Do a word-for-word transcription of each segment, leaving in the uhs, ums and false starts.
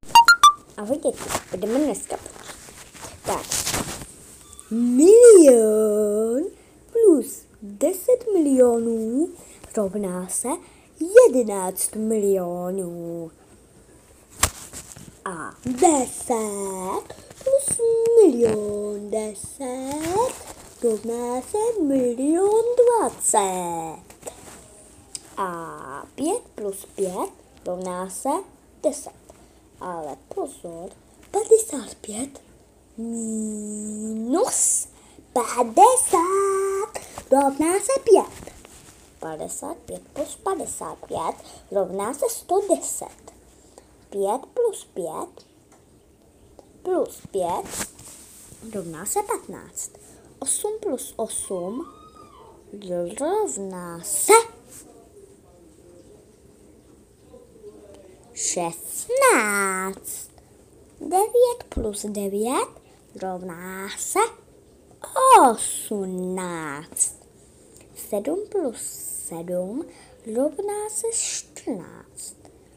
Ahoj děti, budeme dneska počítat. Tak, milion plus deset milionů rovná se jedenáct milionů. A deset plus milion deset rovná se milion dvacet. A pět plus pět rovná se deset. Ale pozor, padesát pět minus padesát rovná se pět. padesát pět plus padesát pět rovná se sto deset. pět plus pět plus pět rovná se patnáct. osm plus osm rovná se šestnáct. devět plus devět rovná se osmnáct. sedm plus sedm rovná se čtrnáct.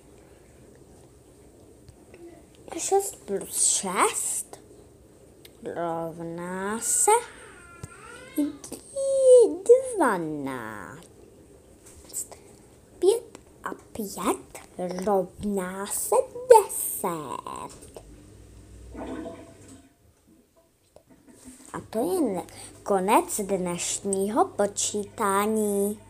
šest plus šest rovná se dvanáct. pět a pět rovná se deset. A to je konec dnešního počítání.